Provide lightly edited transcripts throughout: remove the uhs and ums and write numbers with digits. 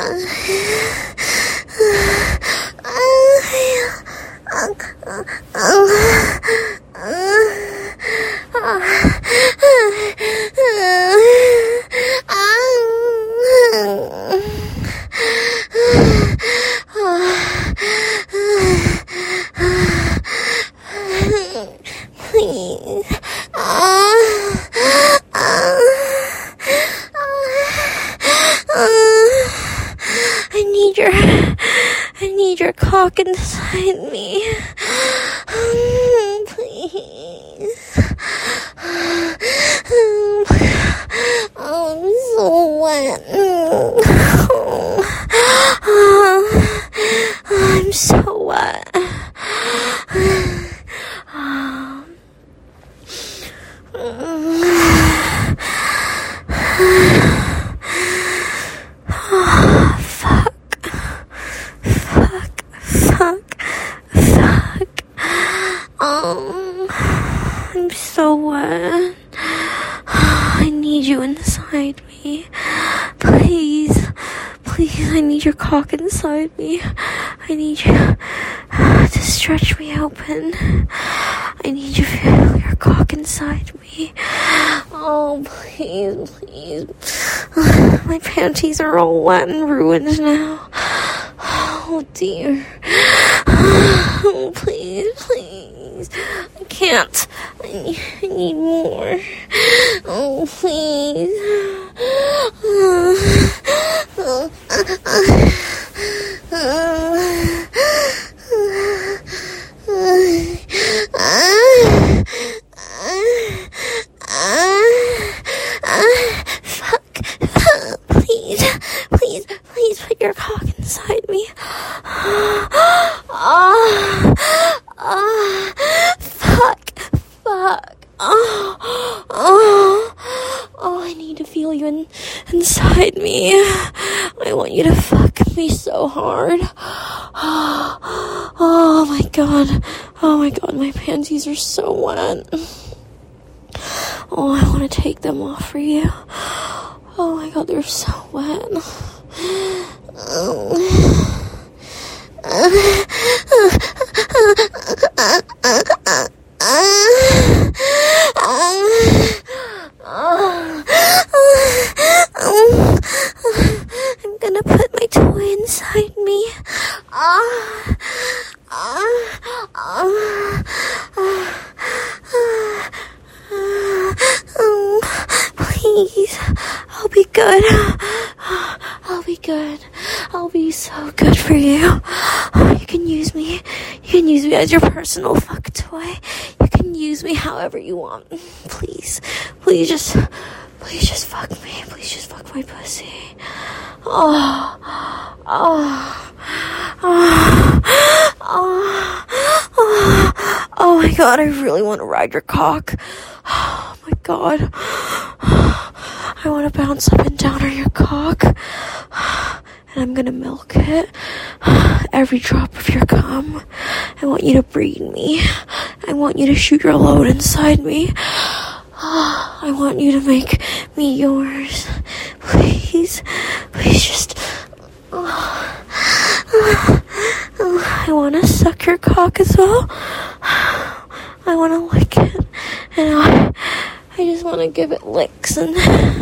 I need your cock inside me. Please. I'm so wet. I'm so wet. I'm so wet. I need you inside me. Please, I need your cock inside me. I need you to stretch me open. I need you to feel your cock inside me. Oh, please. My panties are all wet and ruined now. Oh, dear. Oh, please. I can't. I need more. Oh, please. Please put your cock inside me. Fuck. I need to feel you inside me. I want you to fuck me so hard. Oh my god, my panties are so wet. Oh, I want to take them off for you. Oh my god, they're so wet. I'm gonna put my toy inside me. Please, I'll be good. I'll be so good for you. You can use me as your personal fuck toy. You can use me however you want. Please just fuck me. Please just fuck my pussy. Oh my god, I really want to ride your cock. Oh my god. I want to bounce up and down on your cock. And I'm gonna milk it. Every drop of your cum. I want you to breed me. I want you to shoot your load inside me. I want you to make me yours. Please just... I want to suck your cock as well. I want to lick it. And I just want to give it licks and...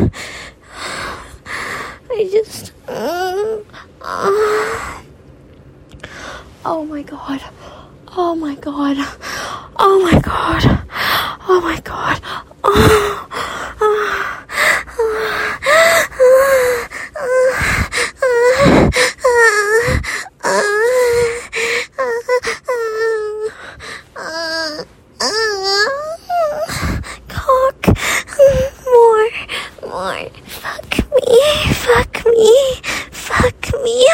I just... Oh my god. Cock. More. Fuck me.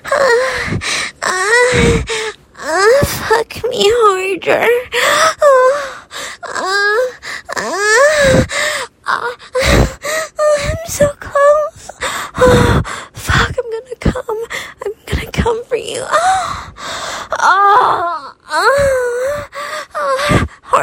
Fuck me harder. I'm so close. Fuck, I'm gonna come for you.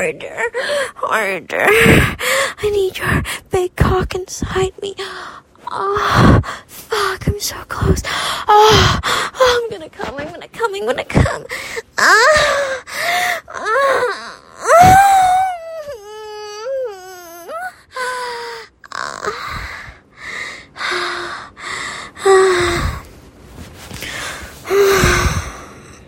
Harder. I need your big cock inside me. Oh, fuck, I'm so close. Oh, I'm gonna come. Ah.